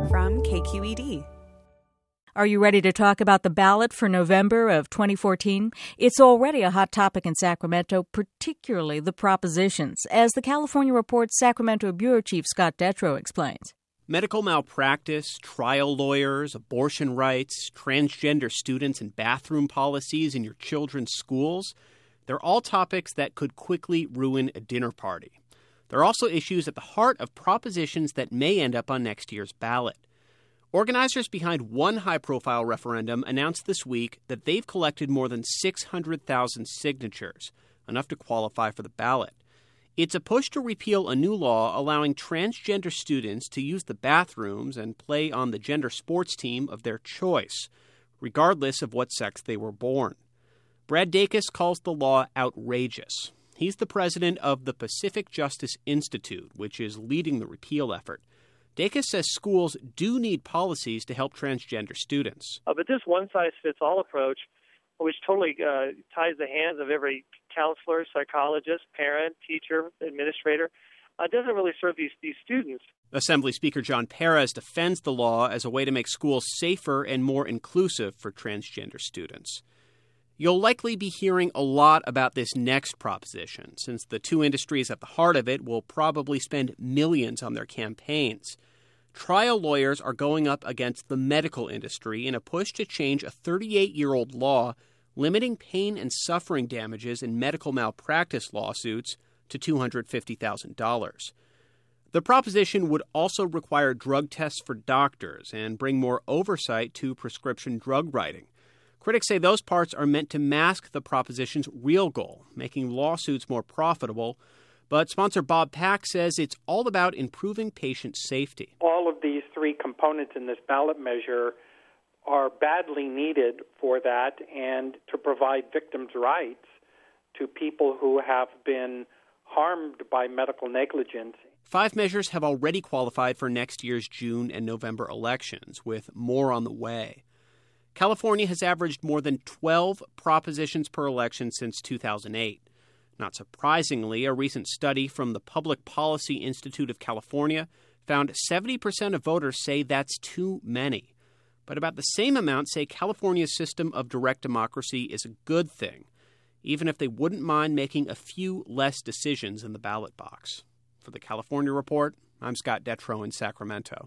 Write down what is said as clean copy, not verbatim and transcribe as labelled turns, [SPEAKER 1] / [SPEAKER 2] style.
[SPEAKER 1] from KQED.
[SPEAKER 2] Are you ready to talk about the ballot for November of 2014? It's already a hot topic in Sacramento, particularly the propositions, as the California Report's Sacramento Bureau Chief Scott Detrow explains.
[SPEAKER 3] Medical malpractice, trial lawyers, abortion rights, transgender students, and bathroom policies in your children's schools, they're all topics that could quickly ruin a dinner party. There are also issues at the heart of propositions that may end up on next year's ballot. Organizers behind one high-profile referendum announced this week that they've collected more than 600,000 signatures, enough to qualify for the ballot. It's a push to repeal a new law allowing transgender students to use the bathrooms and play on the gender sports team of their choice, regardless of what sex they were born. Brad Dacus calls the law outrageous. He's the president of the Pacific Justice Institute, which is leading the repeal effort. Dacus says schools do need policies to help transgender students.
[SPEAKER 4] But this one-size-fits-all approach, which totally ties the hands of every counselor, psychologist, parent, teacher, administrator, doesn't really serve these students.
[SPEAKER 3] Assembly Speaker John Perez defends the law as a way to make schools safer and more inclusive for transgender students. You'll likely be hearing a lot about this next proposition, since the two industries at the heart of it will probably spend millions on their campaigns. Trial lawyers are going up against the medical industry in a push to change a 38-year-old law limiting pain and suffering damages in medical malpractice lawsuits to $250,000. The proposition would also require drug tests for doctors and bring more oversight to prescription drug writing. Critics say those parts are meant to mask the proposition's real goal, making lawsuits more profitable. But sponsor Bob Pack says it's all about improving patient safety.
[SPEAKER 5] All of these three components in this ballot measure are badly needed for that and to provide victims' rights to people who have been harmed by medical negligence.
[SPEAKER 3] 5 measures have already qualified for next year's June and November elections, with more on the way. California has averaged more than 12 propositions per election since 2008. Not surprisingly, a recent study from the Public Policy Institute of California found 70% of voters say that's too many. But about the same amount say California's system of direct democracy is a good thing, even if they wouldn't mind making a few less decisions in the ballot box. For the California Report, I'm Scott Detrow in Sacramento.